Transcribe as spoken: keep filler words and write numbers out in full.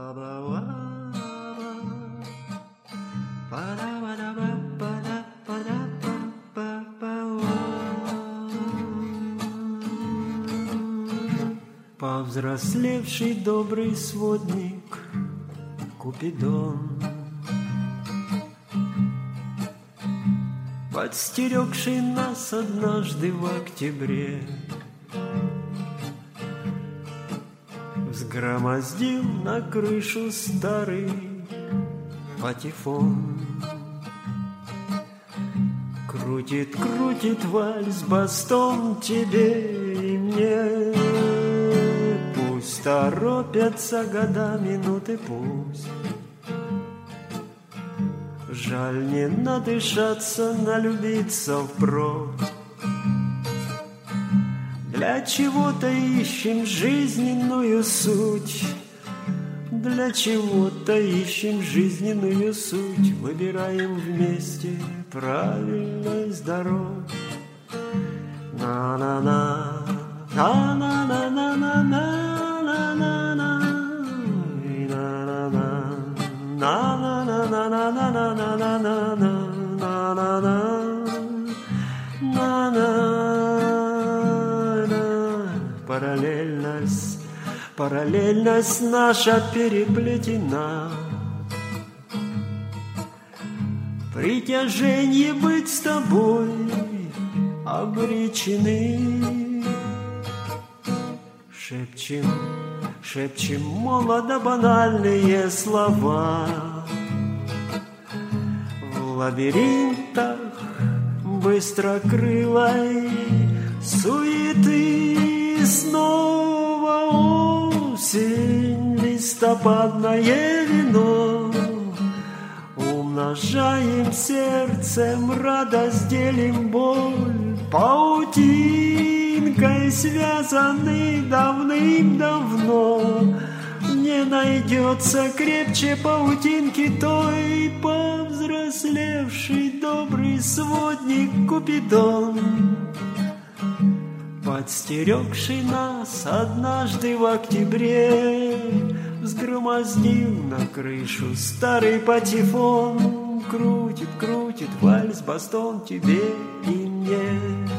Повзрослевший добрый сводник Купидон, подстерегший нас однажды в октябре, взгромоздил на крышу старый патефон. Крутит, крутит вальс бастон тебе и мне. Пусть торопятся года, минуты пусть. Жаль не надышаться, налюбиться впрок. Для чего-то ищем жизненную суть. Для чего-то ищем жизненную суть. Выбираем вместе правильность дорог. На-на-на, на-на-на-на-на-на. Параллельность, параллельность наша переплетена. Притяжение быть с тобой обречены. Шепчем, шепчем молодо-банальные слова. В лабиринтах быстрокрылой суеты. Снова осень, листопадное вино. Умножаем сердцем радость, делим боль. Паутинкой связаны давным-давно. Не найдется крепче паутинки той. Повзрослевший добрый сводник Купидон, подстерегший нас однажды в октябре, взгромоздил на крышу старый патефон. Крутит, крутит вальс бастон тебе и мне.